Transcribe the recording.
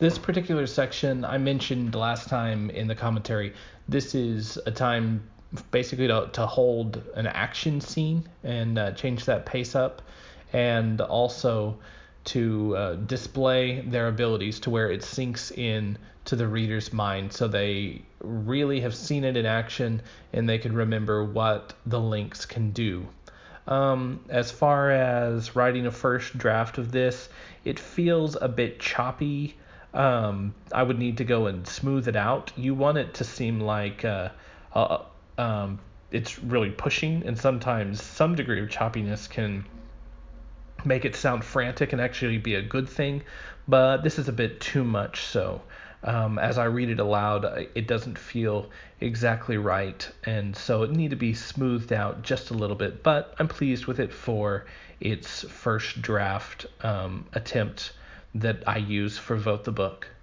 This particular section I mentioned last time in the commentary. This is a time basically to hold an action scene and change that pace up, and also to display their abilities to where it sinks in to the reader's mind so they really have seen it in action and they can remember what the links can do. As far as writing a first draft of this, it feels a bit choppy. I would need to go and smooth it out. You want it to seem like uh, it's really pushing, and sometimes some degree of choppiness can make it sound frantic and actually be a good thing, but this is a bit too much so. As I read it aloud, it doesn't feel exactly right, and so it need to be smoothed out just a little bit, but I'm pleased with it for its first draft attempt that I use for Vote the Book.